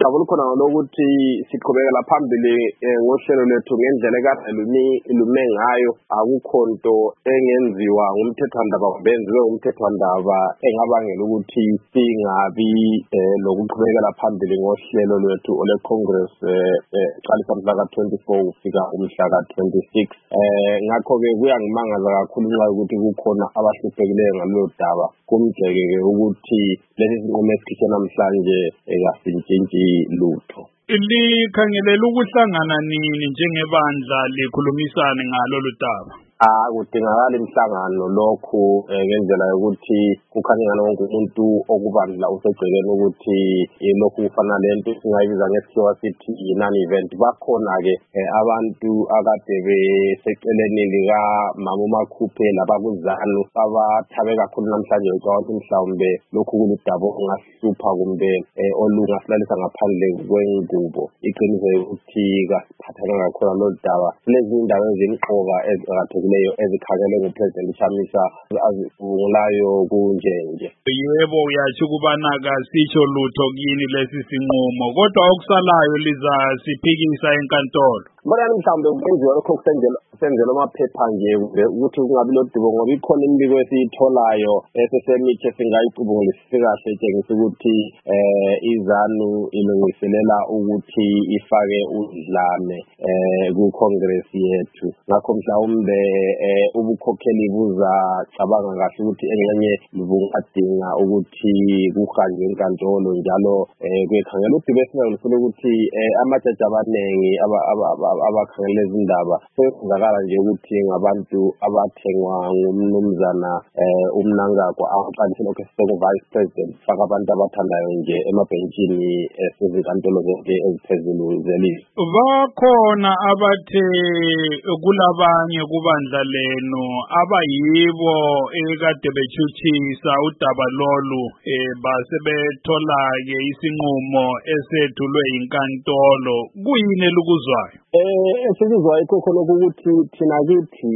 Akukhona lokuthi siqhubekela phambili ngohlelo lethu ngendlela ekade lume ngayo. Akukho nto engenziwa ngumthethwandaba benziwe umthethwandaba engabangela ukuthi singabi lokuqhubekela phambili ngohlelo lwethu ole Congress qalisa mhla ka-24 kufika umhla ka-26. Ngakho ke kuyangimangaza kakhulu nxa ukuthi kukhona abahluphekileyo ngalolu daba. Kumjeke ukuthi lesi sinqumo esikhishwe namhlanje kasintshintshi lutho. Likhangelela ukuhlangana nini njengebandla likhulumisane ngalolu daba? Kudingakala imhlangano lokhu ngendlela yokuthi kukhanyana wonke umuntu okubandla usegcekeni ukuthi lokhu kufana lento singayibiza ngesikhiwa sithi non-event. Bakhona-ke abantu akade beseceleni lika Mama uMakhuphe labakuzanu abathabe kakhulu namhlanje ukuthi mhlawumbe lokhu kuludaba ongahlupha kumbe olungasilalisa ngaphandle kwengubo. Iqiniso ukuthi kasiphathana kakhulu lolu daba. Lezi indaba ezimqoka eziqakathekileyo ezikhangele nguPresident Chamisa azivungulayo kunjenje. Yebo, uyatsho ukubana kasitsho lutho kini lesi sinqumo, kodwa okusalayo liza siphikisa enkantolo. Bona mhlawumbe kwenziwa lokho kusenzelwa amaphepha nje ukuthi kungabi lodubo ngoba ikhona imibiko esiyitholayo esesemithi esingayicubungulisisi kahle etshengisa ukuthi izanu ilungiselela ukuthi ifake udlame ku-Congress yethu. Ngakho mhlawumbe ubukhokheli buzacabanga kahle ukuthi engxenye bungadinga ukuthi kuhanjwe enkantolo njalo kuyekhangela udubo esingalusela ukuthi amajaji abanengi abakhangela izindaba sezizakala nje ukuthi ngabantu abathengwa ngumnumzana uMnangagwa aqalise lokho esiku-Vice President faka abantu abathandayo nje emabhentshini ezinkantolo zonke eziphezulu zelizwe. Bakhona abathe kulabanye kubandla lenu abayibo ekade bechuchisa udaba lolu basebethola-ke isinqumo esethulwe inkantolo. Kuyini elikuzwayo? Esikuzwayo ikho lokho ukuthi thina kithi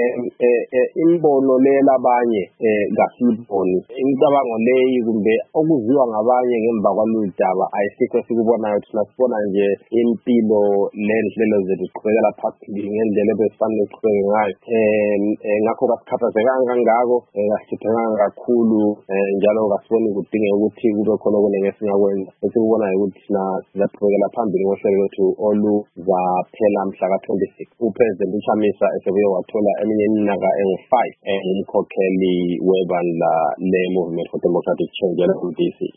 imbono lelabanye kasiboni. Imicabango leyi kumbe okuziwa ngabanye ngemva kwalolu daba ayisikho esikubonayo. Thina sibona nje impilo lenhlelo zethu siqhubekela phambili ngendlela ebesifanele siqhubeke ngayo. Ngakho kasikhathazekanga kangako, kasithethekanga kakhulu njalo kasiboni kudingeka ukuthi kube khona okunenge esingakwenza. Esikubonayo ukuthi thina sizaqhubekela phambili ngohlelo lwethu oluzaphela mhla ka-26. uPresident Chamisa esebuye wathola eminye iminyaka engu-5 ngumkhokheli webandla le-Movement for Democratic Change, MDC.